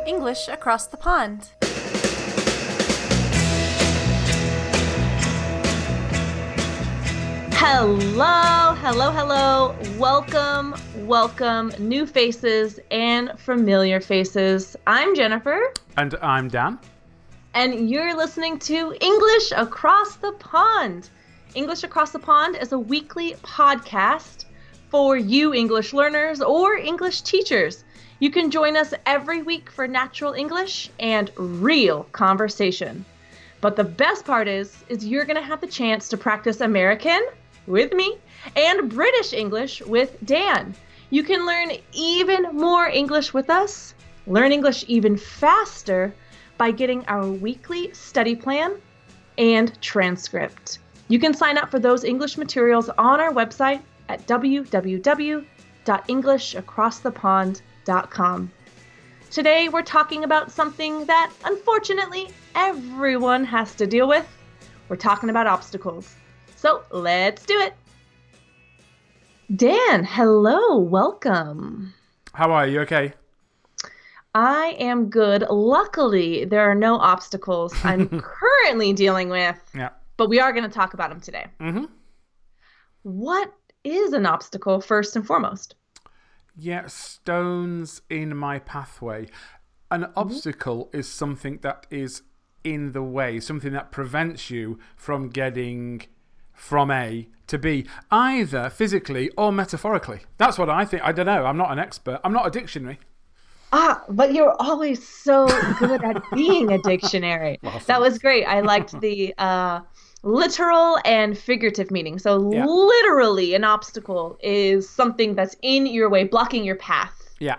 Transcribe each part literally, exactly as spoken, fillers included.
English Across the Pond. Hello, hello, hello. Welcome, welcome, new faces and familiar faces. I'm Jennifer. And I'm Dan. And you're listening to English Across the Pond. English Across the Pond is a weekly podcast for you English learners or English teachers. You can join us every week for natural English and real conversation. But the best part is, is you're going to have the chance to practice American with me and British English with Dan. You can learn even more English with us, learn English even faster by getting our weekly study plan and transcript. You can sign up for those English materials on our website at w w w dot english across the pond dot com. Today we're talking about something that unfortunately everyone has to deal with. We're talking about obstacles. So let's do it. Dan, hello, welcome. How are you? Okay? I am good. Luckily, there are no obstacles I'm currently dealing with, Yeah. but we are going to talk about them today. Mm-hmm. What is an obstacle, first and foremost? Yeah, stones in my pathway. An mm-hmm. obstacle is something that is in the way, something that prevents you from getting from A to B, either physically or metaphorically. That's what I think. I don't know. I'm not an expert. I'm not a dictionary. Ah, but you're always so good at being a dictionary. Awesome. That was great. I liked the uh, literal and figurative meaning. So yeah. Literally, an obstacle is something that's in your way, blocking your path. Yeah.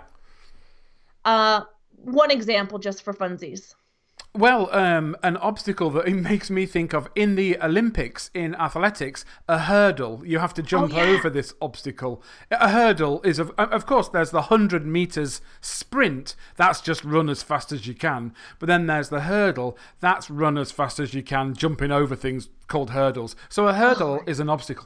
Uh, one example just for funsies. Well, um, an obstacle that it makes me think of in the Olympics, in athletics, a hurdle. You have to jump oh, yeah. over this obstacle. A hurdle is, of, of course, there's the one hundred meters sprint. That's just run as fast as you can. But then there's the hurdle. That's run as fast as you can, jumping over things called hurdles. So a hurdle oh. is an obstacle.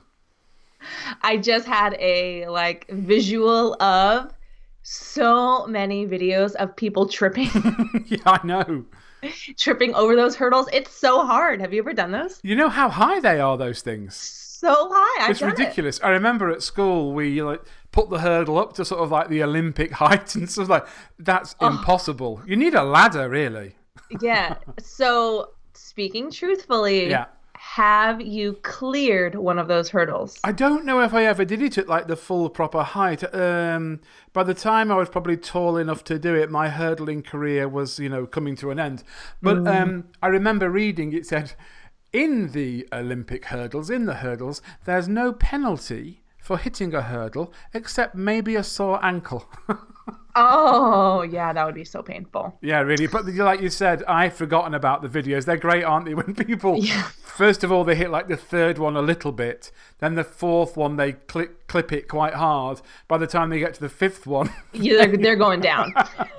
I just had a like visual of so many videos of people tripping. Yeah, I know. Tripping over those hurdles. It's so hard. Have you ever done those? You know how high they are, those things? So high. I've it's done ridiculous. It. I remember at school we like put the hurdle up to sort of like the Olympic height and stuff like that's oh. impossible. You need a ladder, really. Yeah. So speaking truthfully, yeah. have you cleared one of those hurdles? I don't know if I ever did it at like the full proper height. Um, by the time I was probably tall enough to do it, my hurdling career was, you know, coming to an end. But mm. um, I remember reading, it said, in the Olympic hurdles, in the hurdles, there's no penalty for hitting a hurdle except maybe a sore ankle. Oh, yeah, that would be so painful. Yeah, really. But like you said, I've forgotten about the videos. They're great, aren't they? When people, yeah. first of all, they hit like the third one a little bit. Then the fourth one, they clip, clip it quite hard. By the time they get to the fifth one... yeah, they're, they're going down.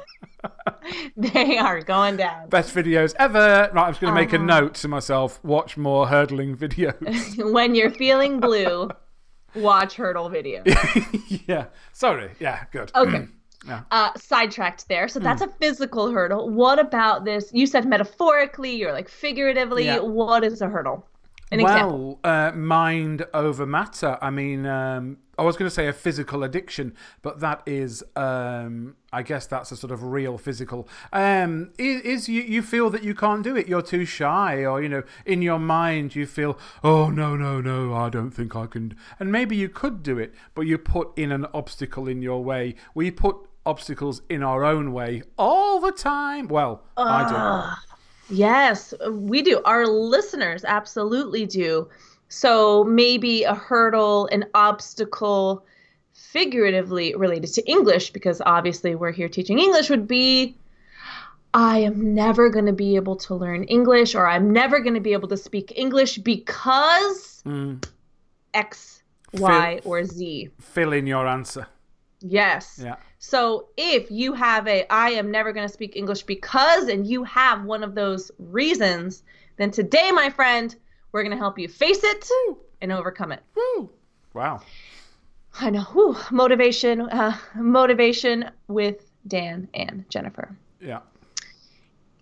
They are going down. Best videos ever. Right, I'm just going to make uh-huh. a note to myself. Watch more hurdling videos. When you're feeling blue, watch hurdle videos. Yeah. Sorry. Yeah, good. Okay. Yeah. Uh, sidetracked there. So that's mm. a physical hurdle. What about this? You said metaphorically or like figuratively. Yeah. What is a hurdle? An well, example. Uh, mind over matter. I mean, um, I was going to say a physical addiction, but that is, um, I guess that's a sort of real physical. Um, is, is you, you feel that you can't do it. You're too shy, or, you know, in your mind you feel, oh, no, no, no, I don't think I can. And maybe you could do it, but you put in an obstacle in your way. We put obstacles in our own way all the time. Well, uh, I do. Yes, we do. Our listeners absolutely do. So maybe a hurdle, an obstacle, figuratively related to English, because obviously we're here teaching English, would be, I am never going to be able to learn English, or I'm never going to be able to speak English because mm. X, Y, fill, or Z. Fill in your answer. Yes. Yeah. So if you have a, I am never going to speak English because, and you have one of those reasons, then today, my friend, we're going to help you face it Woo. and overcome it. Woo. Wow. I know. Whew. Motivation, uh, motivation with Dan and Jennifer. Yeah.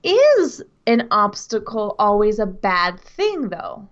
is an obstacle always a bad thing, though?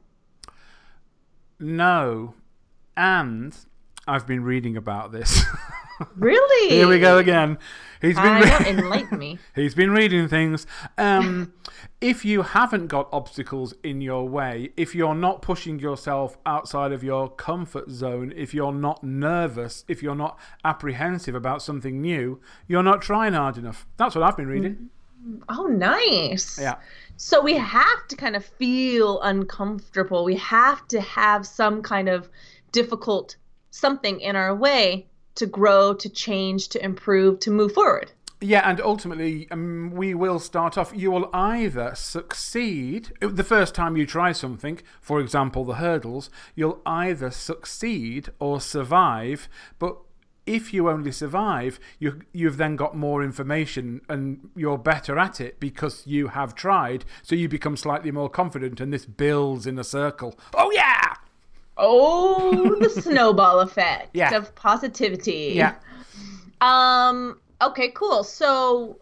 No. And I've been reading about this. Really? Here we go again. He's been I re- know, enlighten me. He's been reading things. Um, if you haven't got obstacles in your way, if you're not pushing yourself outside of your comfort zone, if you're not nervous, if you're not apprehensive about something new, you're not trying hard enough. That's what I've been reading. Oh, nice. Yeah. So we have to kind of feel uncomfortable. We have to have some kind of difficult something in our way to grow, to change, to improve, to move forward. Yeah, and ultimately, um, we will start off. You will either succeed the first time you try something, for example, the hurdles, you'll either succeed or survive, but if you only survive, you, you've then got more information and you're better at it because you have tried, so you become slightly more confident and this builds in a circle. Oh, yeah! Oh, the snowball effect Yeah. of positivity. Yeah. Um. Okay, cool. So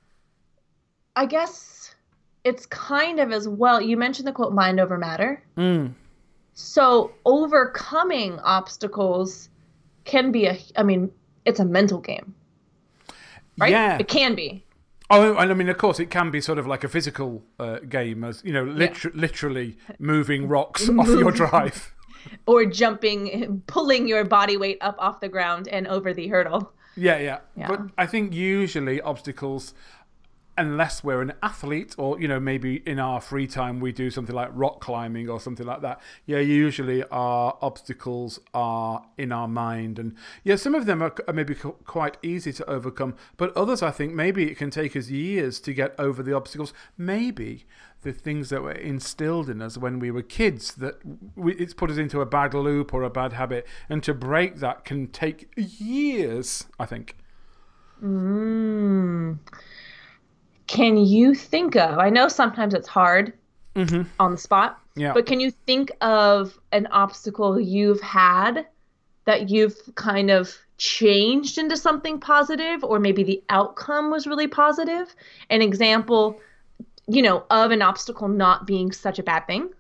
I guess it's kind of as well, you mentioned the quote, mind over matter. Mm. So overcoming obstacles can be a, I mean, it's a mental game, right? Yeah. It can be. Oh, and I mean, of course, it can be sort of like a physical uh, game, as you know, liter- Yeah. literally moving rocks off your drive. Or jumping, pulling your body weight up off the ground and over the hurdle. Yeah, yeah, Yeah. But I think usually obstacles, unless we're an athlete or, you know, maybe in our free time we do something like rock climbing or something like that. Yeah, usually our obstacles are in our mind. And yeah, some of them are, are maybe qu- quite easy to overcome. But others, I think, maybe it can take us years to get over the obstacles. Maybe the things that were instilled in us when we were kids, that we, it's put us into a bad loop or a bad habit. And to break that can take years, I think. Mm. Can you think of, I know sometimes it's hard Mm-hmm. on the spot, Yeah. but can you think of an obstacle you've had that you've kind of changed into something positive, or maybe the outcome was really positive? An example, you know, of an obstacle not being such a bad thing?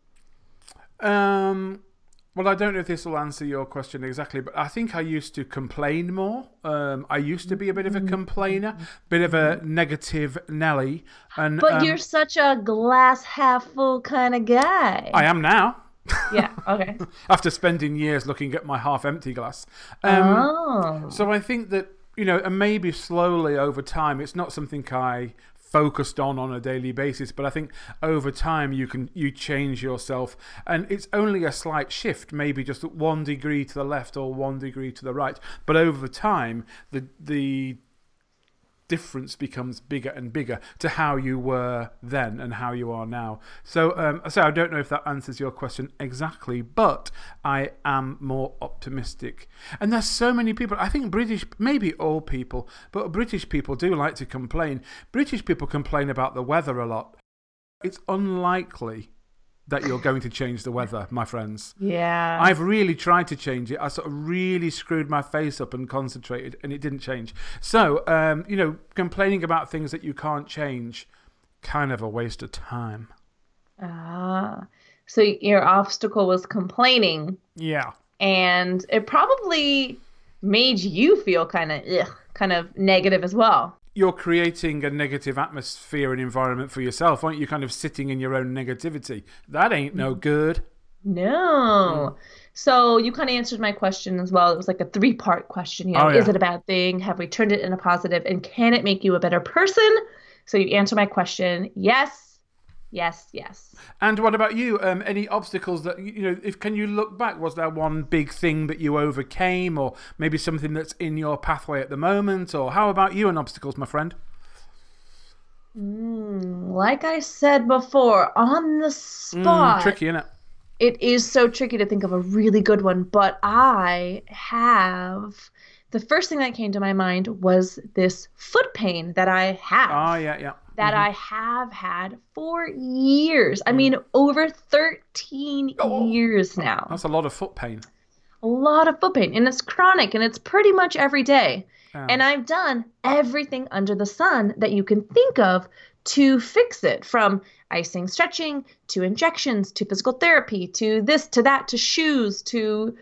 Um, well, I don't know if this will answer your question exactly, but I think I used to complain more. Um, I used to be a bit of a complainer, bit of a negative Nelly. And, But um, you're such a glass half full kind of guy. I am now. Yeah, okay. After spending years looking at my half empty glass. Um, Oh. So I think that, you know, and maybe slowly over time, it's not something I focused on on a daily basis, but I think over time you can you change yourself, and it's only a slight shift, maybe just one degree to the left or one degree to the right, but over time the the difference becomes bigger and bigger to how you were then and how you are now. So, um, so I don't know if that answers your question exactly, but I am more optimistic. And there's so many people, I think British, maybe all people, but British people do like to complain. British people complain about the weather a lot. It's unlikely that you're going to change the weather, my friends. Yeah. I've really tried to change it. I sort of really screwed my face up and concentrated, and it didn't change. So, um, you know, complaining about things that you can't change, kind of a waste of time. Ah. So your obstacle was complaining, Yeah. and it probably made you feel kind of ugh, kind of negative as well. You're creating a negative atmosphere and environment for yourself, aren't you? Kind of sitting in your own negativity. That ain't no good. No. So you kind of answered my question as well. It was like a three-part question. You know, Oh, yeah. is it a bad thing? Have we turned it into positive? And can it make you a better person? So you answer my question. Yes, yes, yes. And what about you? Um, any obstacles that, you know, if can you look back? Was there one big thing that you overcame, or maybe something that's in your pathway at the moment? Or how about you and obstacles, my friend? Mm, like I said before, on the spot. Mm, tricky, isn't it? It is so tricky to think of a really good one, but I have, the first thing that came to my mind was this foot pain that I have. Oh, yeah, yeah. That I have had for years. I mean, over thirteen Oh. years now. That's a lot of foot pain. a lot of foot pain, and it's chronic, and it's pretty much every day. Oh. And I've done everything under the sun that you can think of to fix it, from icing, stretching, to injections, to physical therapy, to this, to that, to shoes, to,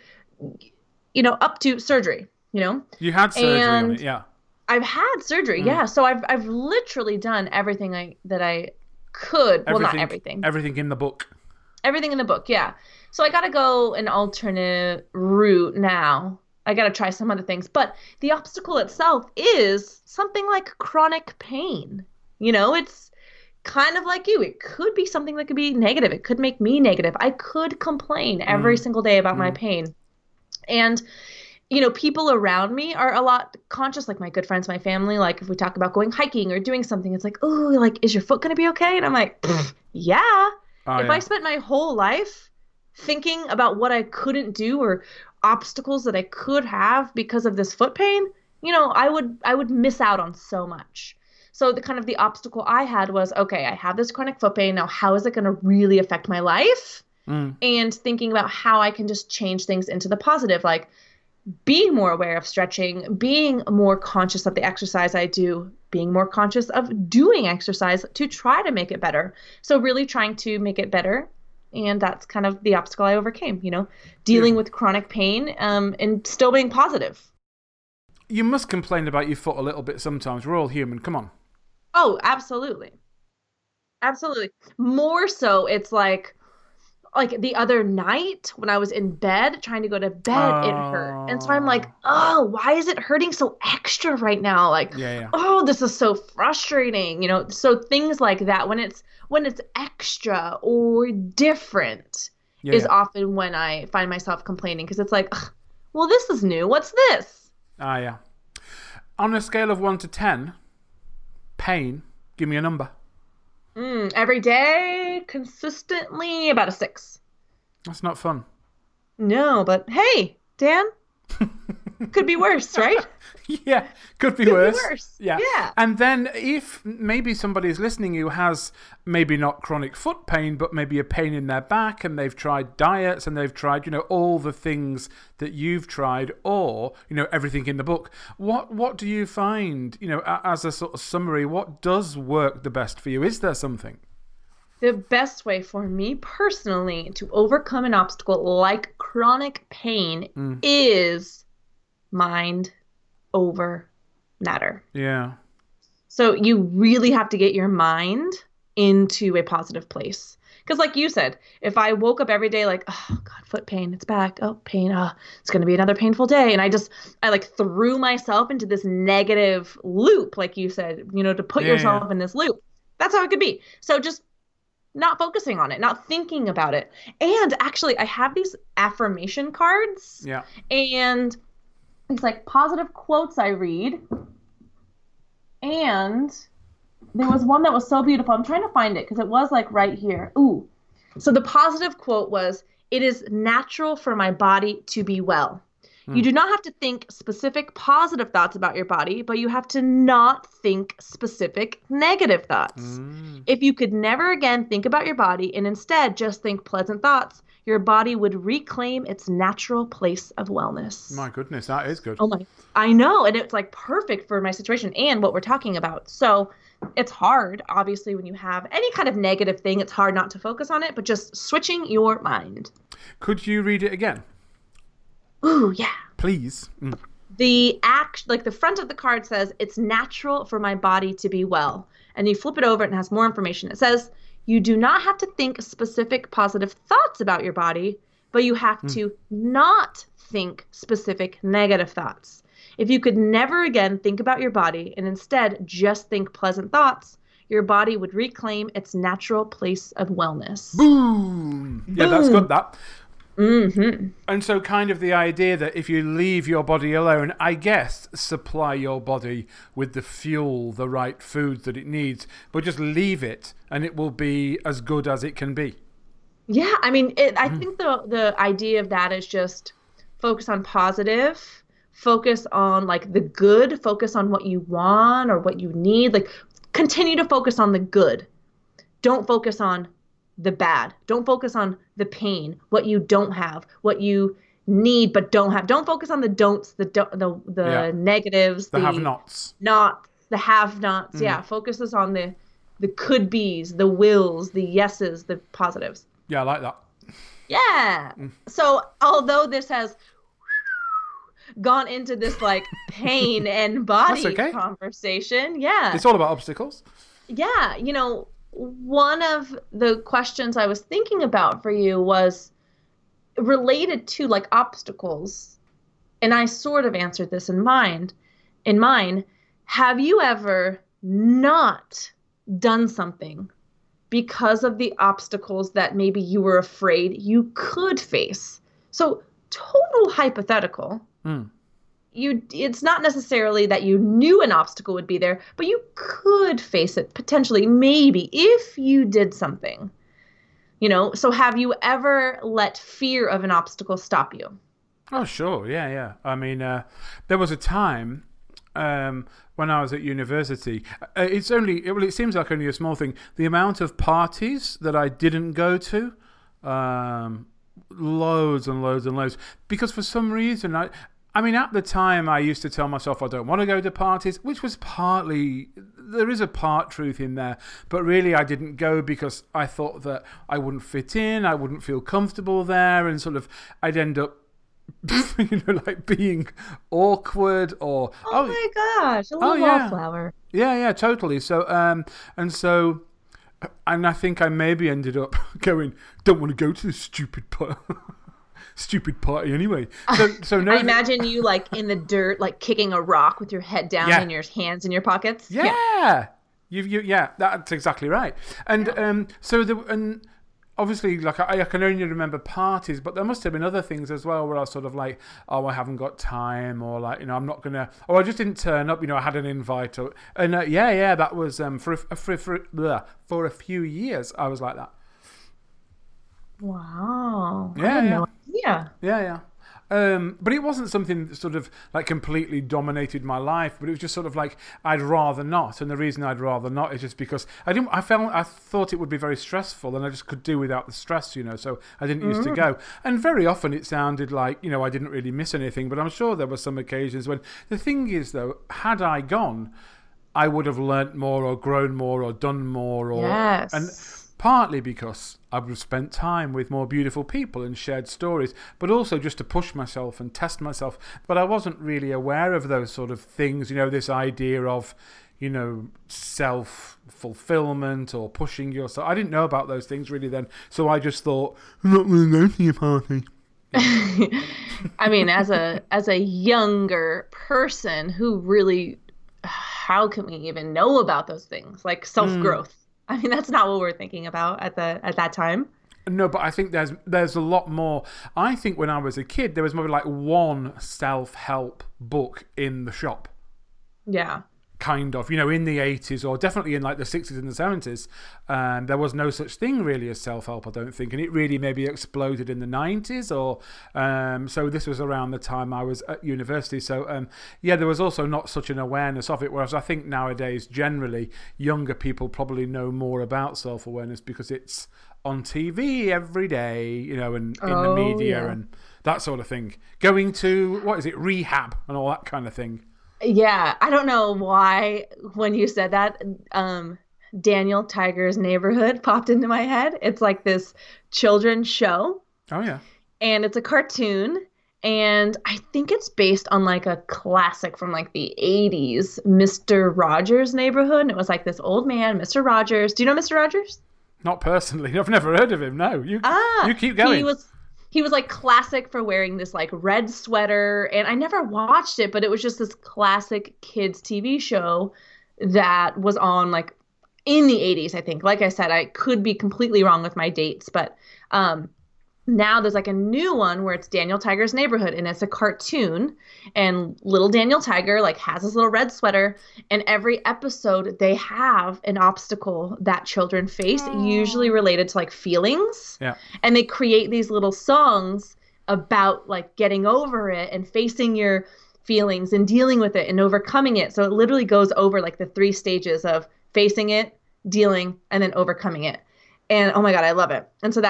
you know, up to surgery, you know? You had surgery and on it, yeah. I've had surgery, mm. yeah. So I've I've literally done everything I that I could. Everything, well, not everything. Everything in the book. Everything in the book, yeah. So I got to go an alternate route now. I got to try some other things. But the obstacle itself is something like chronic pain. You know, it's kind of like you. It could be something that could be negative. It could make me negative. I could complain every mm. single day about mm. my pain. And, you know, people around me are a lot conscious, like my good friends, my family. Like if we talk about going hiking or doing something, it's like, oh, like, is your foot going to be okay? And I'm like, yeah. Oh, if yeah. I spent my whole life thinking about what I couldn't do or obstacles that I could have because of this foot pain, you know, I would I would miss out on so much. So the kind of the obstacle I had was, okay, I have this chronic foot pain. Now, how is it going to really affect my life? Mm. And thinking about how I can just change things into the positive, like being more aware of stretching, being more conscious of the exercise I do, being more conscious of doing exercise to try to make it better. So really trying to make it better. And that's kind of the obstacle I overcame, you know, dealing yeah. with chronic pain um, and still being positive. You must complain about your foot a little bit sometimes. We're all human. Come on. Oh, absolutely. Absolutely. More so, it's like, like the other night when I was in bed, trying to go to bed, oh. it hurt. And so I'm like, oh, why is it hurting so extra right now? Like, yeah, yeah. oh, this is so frustrating. You know, so things like that, when it's, when it's extra or different yeah, is yeah. often when I find myself complaining, because it's like, well, this is new. What's this? Ah, yeah. On a scale of one to ten, pain, give me a number. Mm, every day, consistently, about a six. That's not fun. No, but hey, Dan, could be worse, right? Yeah, could be could worse. Be worse. Yeah. yeah. And then if maybe somebody is listening who has maybe not chronic foot pain, but maybe a pain in their back, and they've tried diets and they've tried, you know, all the things that you've tried, or, you know, everything in the book. What what do you find, you know, as a sort of summary, what does work the best for you? Is there something? The best way for me personally to overcome an obstacle like chronic pain mm. is mind over matter. Yeah. So you really have to get your mind into a positive place. Because like you said, if I woke up every day like, oh God, foot pain, it's back. Oh, pain. Oh, it's going to be another painful day. And I just, I like threw myself into this negative loop, like you said, you know, to put yeah, yourself yeah. in this loop. That's how it could be. So just not focusing on it, not thinking about it. And actually, I have these affirmation cards. Yeah. And it's like positive quotes I read. And there was one that was so beautiful. I'm trying to find it because it was like right here. Ooh. So the positive quote was, "It is natural for my body to be well." Hmm. You do not have to think specific positive thoughts about your body, but you have to not think specific negative thoughts. Mm. If you could never again think about your body and instead just think pleasant thoughts, your body would reclaim its natural place of wellness. My goodness, that is good. Oh my, I know. And it's like perfect for my situation and what we're talking about. So it's hard, obviously, when you have any kind of negative thing, it's hard not to focus on it, but just switching your mind. Could you read it again? Ooh, yeah. Please. Mm. The act, like the front of the card says, "It's natural for my body to be well." And you flip it over and it has more information. It says, "You do not have to think specific positive thoughts about your body, but you have mm. to not think specific negative thoughts. If you could never again think about your body and instead just think pleasant thoughts, your body would reclaim its natural place of wellness." Boom! Yeah, Boom. That's good, that. Mm-hmm. And so kind of the idea that if you leave your body alone, I guess supply your body with the fuel, the right food that it needs, but just leave it and it will be as good as it can be. Yeah, I mean, it, I mm. think the the idea of that is just focus on positive, focus on like the good, focus on what you want or what you need, like continue to focus on the good. Don't focus on the bad. Don't focus on the pain, what you don't have, what you need but don't have. Don't focus on the don'ts, the do- the the Yeah. negatives, The the have-nots. not the have-nots. Yeah, focuses on the the could be's, the wills, the yeses, the positives. Yeah, I like that. Yeah. So although this has gone into this like pain and body That's okay. conversation, yeah. It's all about obstacles. Yeah, you know, one of the questions I was thinking about for you was related to like obstacles, and I sort of answered this in mind. In mine, have you ever not done something because of the obstacles that maybe you were afraid you could face? So, total hypothetical. Mm. You, it's not necessarily that you knew an obstacle would be there, but you could face it potentially, maybe, if you did something. You know, so have you ever let fear of an obstacle stop you? Oh, sure. Yeah, yeah. I mean, uh, there was a time um, when I was at university. Uh, it's only, well, it seems like only a small thing. The amount of parties that I didn't go to, um, loads and loads and loads. Because for some reason, I, I mean, at the time, I used to tell myself I don't want to go to parties, which was partly, there is a part truth in there, but really I didn't go because I thought that I wouldn't fit in, I wouldn't feel comfortable there, and sort of I'd end up, you know, like being awkward or... Oh, oh my gosh, a little oh, yeah. wallflower. Yeah, yeah, totally. So, um, and so, and I think I maybe ended up going, don't want to go to this stupid part. Stupid party anyway. So, so no. I imagine you like in the dirt, like kicking a rock with your head down Yeah. and your hands in your pockets. Yeah, yeah. you, you, yeah, that's exactly right. And yeah. um, so the and obviously, like I, I can only remember parties, but there must have been other things as well where I was sort of like, oh, I haven't got time, or like, you know, I'm not gonna, or I just didn't turn up. You know, I had an invite, or, and uh, yeah, yeah, that was um for a, for for bleh, for a few years I was like that. Wow. Yeah, I had yeah. no idea. Yeah, yeah. Um, but it wasn't something that sort of like completely dominated my life, but it was just sort of like I'd rather not, and the reason I'd rather not is just because I didn't. I felt I thought it would be very stressful, and I just could do without the stress, you know. So I didn't used to go, and very often it sounded like, you know, I didn't really miss anything, but I'm sure there were some occasions when. The thing is, though, had I gone, I would have learnt more or grown more or done more, or Yes. and. Partly because I would have spent time with more beautiful people and shared stories, but also just to push myself and test myself. But I wasn't really aware of those sort of things, you know, this idea of, you know, self-fulfillment or pushing yourself. I didn't know about those things really then, so I just thought, I'm not going to go to your party. I mean, as a as a younger person who really, how can we even know about those things? Like self-growth. Mm. I mean, that's not what we're thinking about at the at that time. No, but I think there's there's a lot more. I think when I was a kid, there was maybe like one self-help book in the shop. Yeah. Kind of, you know, in the eighties or definitely in like the sixties and the seventies, um, there was no such thing really as self-help, I don't think, and it really maybe exploded in the nineties, or um, so this was around the time I was at university. So um, yeah, there was also not such an awareness of it, whereas I think nowadays generally younger people probably know more about self-awareness because it's on T V every day, you know, and in oh, the media yeah. and that sort of thing. Going to, what is it, rehab and all that kind of thing. Yeah, I don't know why when you said that, um, Daniel Tiger's Neighborhood popped into my head. It's like this children's show. Oh, yeah. And it's a cartoon. And I think it's based on like a classic from like the eighties, Mister Rogers' Neighborhood. And it was like this old man, Mister Rogers. Do you know Mister Rogers? Not personally. I've never heard of him. No, you, ah, you keep going. He was... He was like classic for wearing this like red sweater, and I never watched it, but it was just this classic kids T V show that was on like in the eighties, I think. Like I said, I could be completely wrong with my dates, but um, now there's like a new one where it's Daniel Tiger's Neighborhood, and it's a cartoon, and little Daniel Tiger like has his little red sweater, and every episode they have an obstacle that children face, oh. usually related to like feelings. Yeah. And they create these little songs about like getting over it and facing your feelings and dealing with it and overcoming it. So it literally goes over like the three stages of facing it, dealing, and then overcoming it. And oh my God, I love it. And so that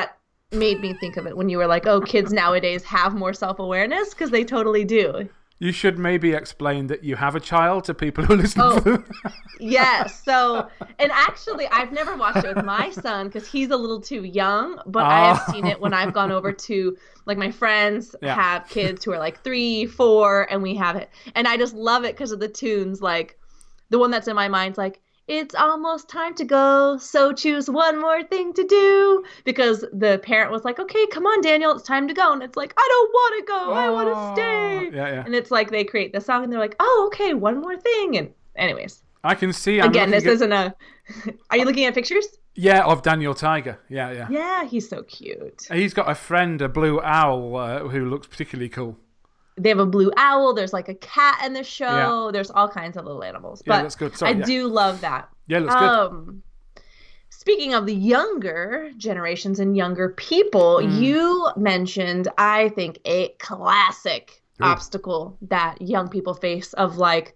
made me think of it when you were like, oh, kids nowadays have more self-awareness, because they totally do. You should maybe explain that you have a child to people who listen Oh, to them. yes. So, and actually, I've never watched it with my son because he's a little too young, but I have Oh. seen it when I've gone over to, like, my friends Yeah. have kids who are like three, four, and we have it. And I just love it because of the tunes. Like, the one that's in my mind's like, it's almost time to go, so choose one more thing to do. Because the parent was like, okay, come on, Daniel, it's time to go. And it's like, I don't want to go, I want Oh, to stay. yeah, yeah. And it's like they create the song and they're like, oh, okay, one more thing. And anyways, I can see. I'm again, this looking at- isn't a. Are you looking at pictures? Yeah, of Daniel Tiger. Yeah, yeah. Yeah, he's so cute. He's got a friend, a blue owl, uh, who looks particularly cool. They have a blue owl. There's like a cat in the show. Yeah. There's all kinds of little animals. Yeah, But that's good. Sorry, I yeah. do love that. Yeah, looks good. Um, speaking of the younger generations and younger people, Mm. you mentioned, I think, a classic Ooh. obstacle that young people face of like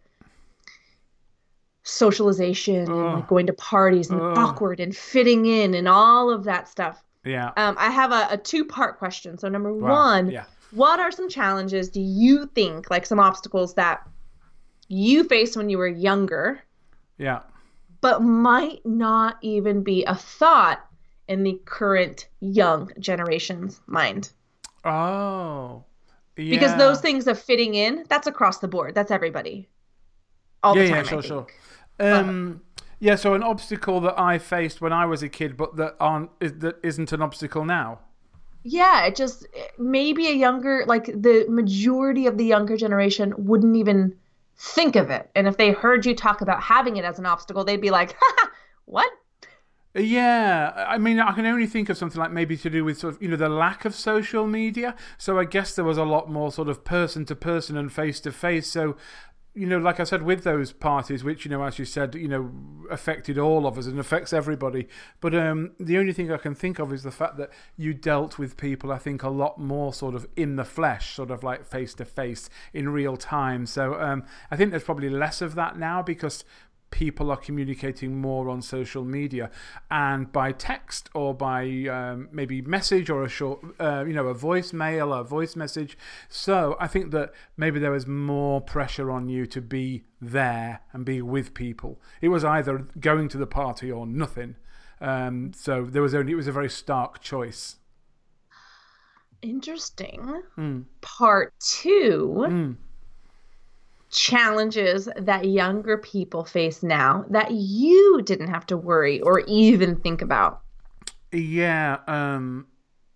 socialization and Ugh. like going to parties and Ugh. awkward and fitting in and all of that stuff. Yeah. Um, I have a, a two-part question. So number Wow. one, Yeah. what are some challenges do you think, like some obstacles that you faced when you were younger, Yeah. but might not even be a thought in the current young generation's mind? Oh. Yeah. Because those things of fitting in, that's across the board. That's everybody. All yeah, the time, yeah, I sure, think. sure. Um, yeah, so an obstacle that I faced when I was a kid, but that aren't is, that isn't an obstacle now. Yeah, it just maybe a younger, like the majority of the younger generation wouldn't even think of it. And if they heard you talk about having it as an obstacle, they'd be like, haha, what? Yeah, I mean, I can only think of something like maybe to do with sort of, you know, the lack of social media. So I guess there was a lot more sort of person to person and face to face. So, you know, like I said, with those parties, which, you know, as you said, you know, affected all of us and affects everybody. But um, the only thing I can think of is the fact that you dealt with people, I think, a lot more sort of in the flesh, sort of like face to face in real time. So um, I think there's probably less of that now because people are communicating more on social media and by text or by um, maybe message or a short, uh, you know, a voicemail or a voice message. So I think that maybe there was more pressure on you to be there and be with people. It was either going to the party or nothing. Um, so there was only, it was a very stark choice. Interesting. Mm. Part two. Mm. Challenges that younger people face now that you didn't have to worry or even think about? Yeah. Um,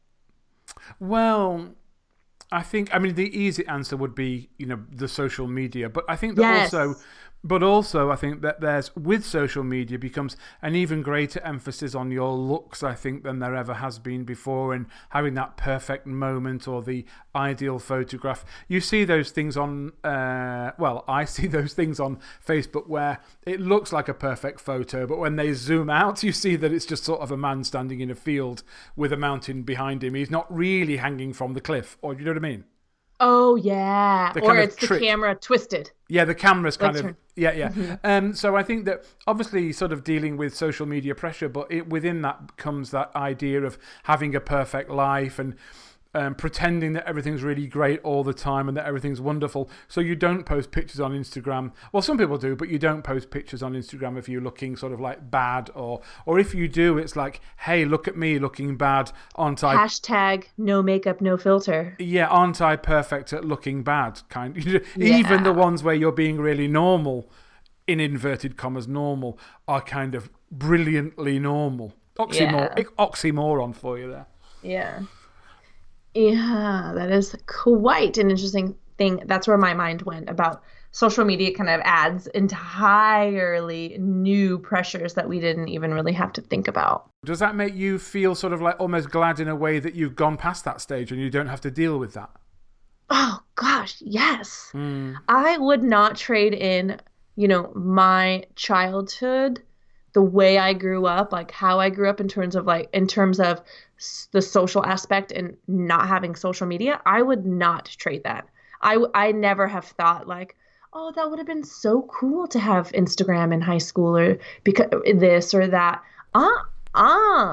well, I think, I mean, the easy answer would be, you know, the social media. But I think that Yes. also, but also I think that there's, with social media becomes an even greater emphasis on your looks, I think, than there ever has been before, and having that perfect moment or the ideal photograph. You see those things on, uh, well, I see those things on Facebook where it looks like a perfect photo, but when they zoom out, you see that it's just sort of a man standing in a field with a mountain behind him. He's not really hanging from the cliff, or you know what I mean? Oh, yeah. The Or kind of it's the trick. camera twisted. Yeah, the camera's kind Like of turn- yeah, yeah. Mm-hmm. Um, so I think that obviously sort of dealing with social media pressure, but it, within that comes that idea of having a perfect life and um, pretending that everything's really great all the time and that everything's wonderful. So you don't post pictures on Instagram. Well, some people do, but you don't post pictures on Instagram if you're looking sort of like bad, or or if you do, it's like, hey, look at me looking bad, aren't I? Hashtag no makeup, no filter. Yeah, aren't I perfect at looking bad? Kind even the ones where you're being really normal, in inverted commas, normal, are kind of brilliantly normal. Oxymor- Yeah. oxymoron for you there. Yeah. Yeah, that is quite an interesting thing. That's where my mind went about social media kind of adds entirely new pressures that we didn't even really have to think about. Does that make you feel sort of like almost glad in a way that you've gone past that stage and you don't have to deal with that? Oh gosh, yes. Mm. I would not trade in, you know, my childhood, the way I grew up, like how I grew up in terms of like in terms of s- the social aspect and not having social media. I would not trade that. I w- I never have thought like, oh, that would have been so cool to have Instagram in high school or because this or that. Uh uh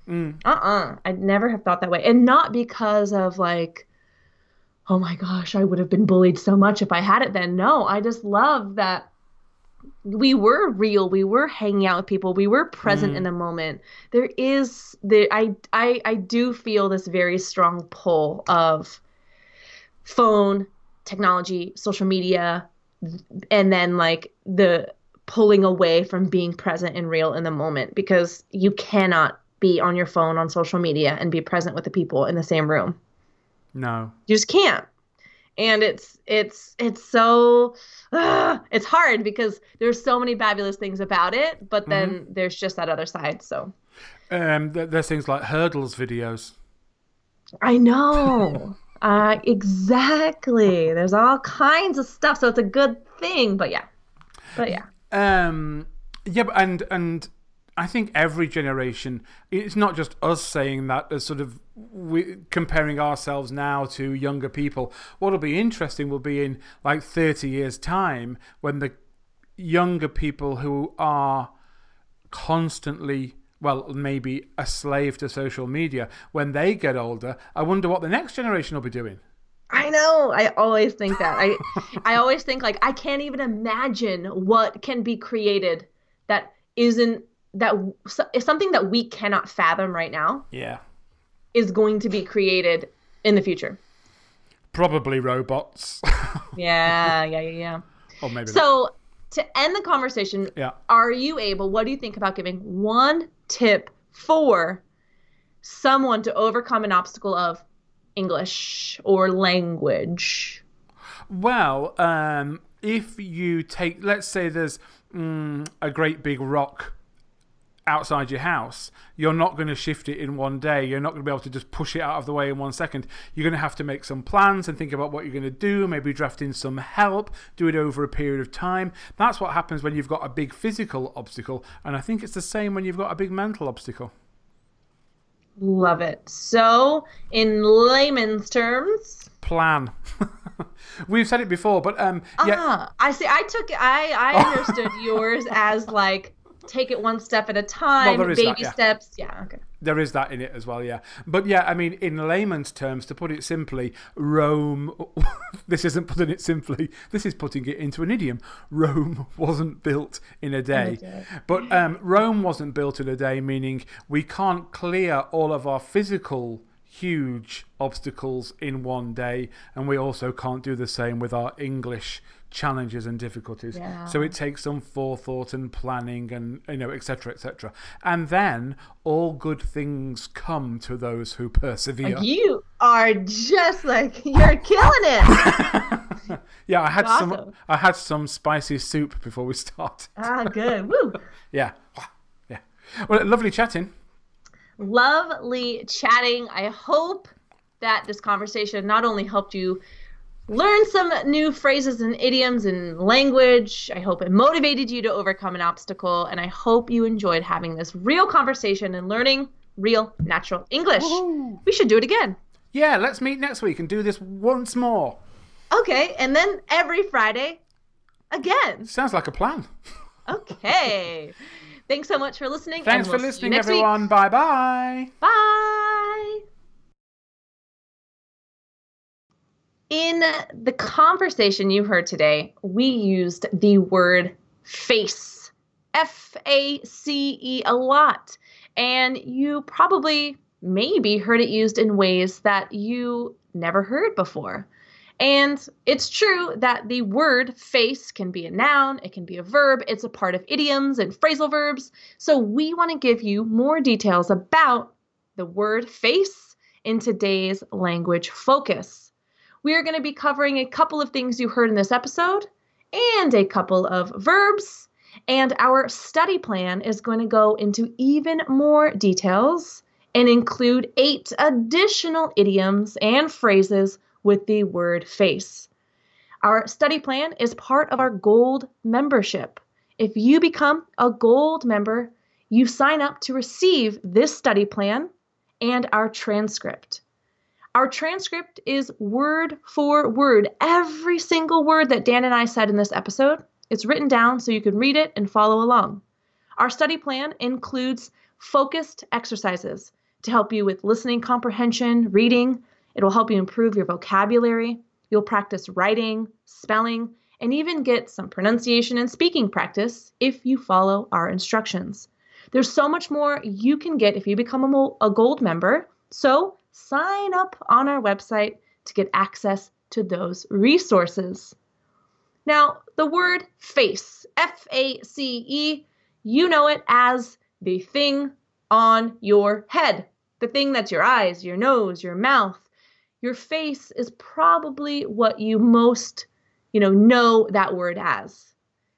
Mm. Uh-uh. I'd never have thought that way. And not because of like, oh my gosh, I would have been bullied so much if I had it then. No, I just love that we were real. We were hanging out with people. We were present Mm. in the moment. There is the I I I do feel this very strong pull of phone, technology, social media, and then like the pulling away from being present and real in the moment, because you cannot be on your phone on social media and be present with the people in the same room. No. You just can't. And it's it's it's so uh, it's hard because there's so many fabulous things about it, but then Mm-hmm. there's just that other side. So Um, th- there's things like hurdles videos. I know. Uh, exactly. There's all kinds of stuff, so it's a good thing. But yeah, but yeah. Um, yeah, but- and and I think every generation, it's not just us saying that as sort of we, comparing ourselves now to younger people. What'll be interesting will be in like thirty years' time when the younger people who are constantly, well, maybe a slave to social media, when they get older, I wonder what the next generation will be doing. I know. I always think that. I I always think like I can't even imagine what can be created that isn't that is something that we cannot fathom right now Yeah. is going to be created in the future. Probably robots. Yeah, yeah, yeah, yeah. Or maybe not. So to end the conversation, Yeah. are you able, what do you think about giving one tip for someone to overcome an obstacle of English or language? Well, um, if you take, let's say there's mm, a great big rock outside your house, you're not going to shift it in one day. You're not going to be able to just push it out of the way in one second. You're going to have to make some plans and think about what you're going to do, maybe draft in some help, do it over a period of time. That's what happens when you've got a big physical obstacle. And I think it's the same when you've got a big mental obstacle. Love it. So, in layman's terms, Plan. We've said it before, but um, yeah. ah, I see. I took, I, I understood yours as like take it one step at a time, Well, there is baby that, yeah. steps. Yeah, okay. There is that in it as well, yeah. But yeah, I mean, in layman's terms, to put it simply, Rome, this isn't putting it simply, this is putting it into an idiom. Rome wasn't built in a day. day. But um, Rome wasn't built in a day, meaning we can't clear all of our physical huge obstacles in one day, and we also can't do the same with our English challenges and difficulties. Yeah. So it takes some forethought and planning and, you know, et cetera, et cetera. And then all good things come to those who persevere. You are just like, you're killing it. Yeah, I had Awesome. some I had some spicy soup before we start. Ah, good. Woo. Yeah. Yeah. Well, lovely chatting. Lovely chatting. I hope that this conversation not only helped you learn some new phrases and idioms and language, I hope it motivated you to overcome an obstacle, and I hope you enjoyed having this real conversation and learning real natural English. Woohoo. We should do it again. Yeah, let's meet next week and do this once more. Okay, and then every Friday again. Sounds like a plan. Okay. Thanks so much for listening. Thanks and we'll for see you listening, next week. everyone. Bye-bye. Bye. In the conversation you heard today, we used the word face, F A C E, a lot. And you probably, maybe heard it used in ways that you never heard before. And it's true that the word face can be a noun, it can be a verb, it's a part of idioms and phrasal verbs. So we want to give you more details about the word face in today's language focus. We are going to be covering a couple of things you heard in this episode and a couple of verbs. And our study plan is going to go into even more details and include eight additional idioms and phrases with the word face. Our study plan is part of our Gold membership. If you become a Gold member, you sign up to receive this study plan and our transcript. Our transcript is word for word. Every single word that Dan and I said in this episode, it's written down so you can read it and follow along. Our study plan includes focused exercises. to help you with listening comprehension, reading. It will help you improve your vocabulary. You'll practice writing, spelling, and even get some pronunciation and speaking practice if you follow our instructions. There's so much more you can get if you become a, mo- a gold member. So sign up on our website to get access to those resources. Now, the word face, F A C E, you know it as the thing on your head, the thing that's your eyes, your nose, your mouth. Your face is probably what you most, you know, know that word as.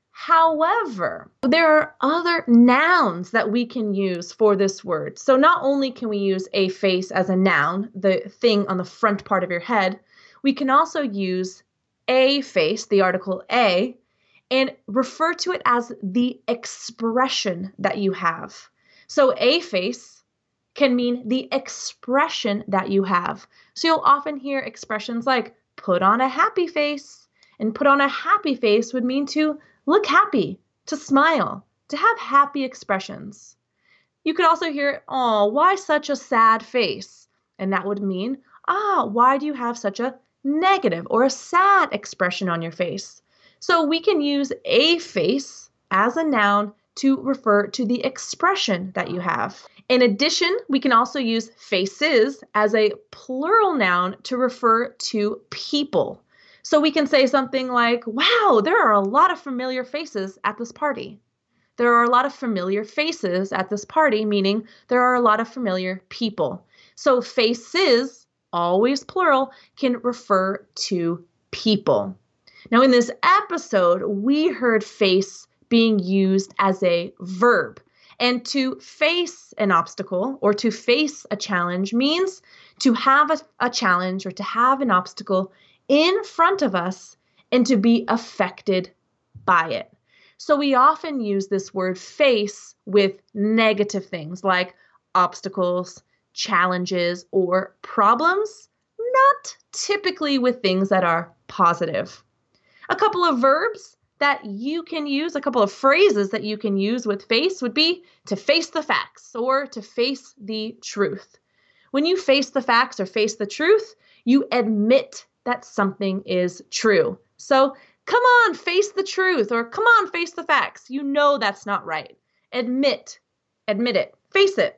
However, there are other nouns that we can use for this word. So not only can we use a face as a noun, the thing on the front part of your head, we can also use a face, the article a, and refer to it as the expression that you have. So a face can mean the expression that you have. So you'll often hear expressions like put on a happy face, and put on a happy face would mean to look happy, to smile, to have happy expressions. You could also hear, oh, why such a sad face? And that would mean, ah, why do you have such a negative or a sad expression on your face? So we can use a face as a noun to refer to the expression that you have. In addition, we can also use faces as a plural noun to refer to people. So we can say something like, wow, there are a lot of familiar faces at this party. There are a lot of familiar faces at this party, meaning there are a lot of familiar people. So faces, always plural, can refer to people. Now in this episode, we heard face being used as a verb. And to face an obstacle or to face a challenge means to have a, a challenge or to have an obstacle in front of us and to be affected by it. So we often use this word face with negative things like obstacles, challenges, or problems, not typically with things that are positive. A couple of verbs that you can use, a couple of phrases that you can use with face would be to face the facts or to face the truth. When you face the facts or face the truth, you admit that something is true. So come on, face the truth, or come on, face the facts. You know that's not right. Admit, admit it, face it.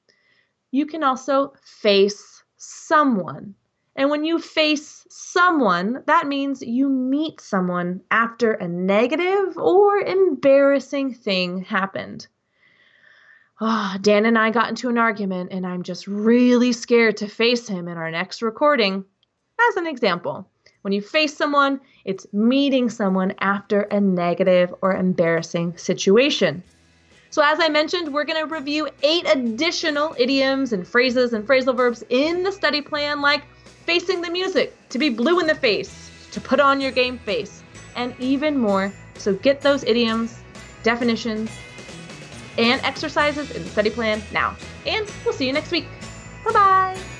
You can also face someone. And when you face someone, that means you meet someone after a negative or embarrassing thing happened. Oh, Dan and I got into an argument, and I'm just really scared to face him in our next recording. As an example, when you face someone, it's meeting someone after a negative or embarrassing situation. So as I mentioned, we're going to review eight additional idioms and phrases and phrasal verbs in the study plan, like facing the music, to be blue in the face, to put on your game face, and even more. So get those idioms, definitions, and exercises in the study plan now. And we'll see you next week. Bye-bye.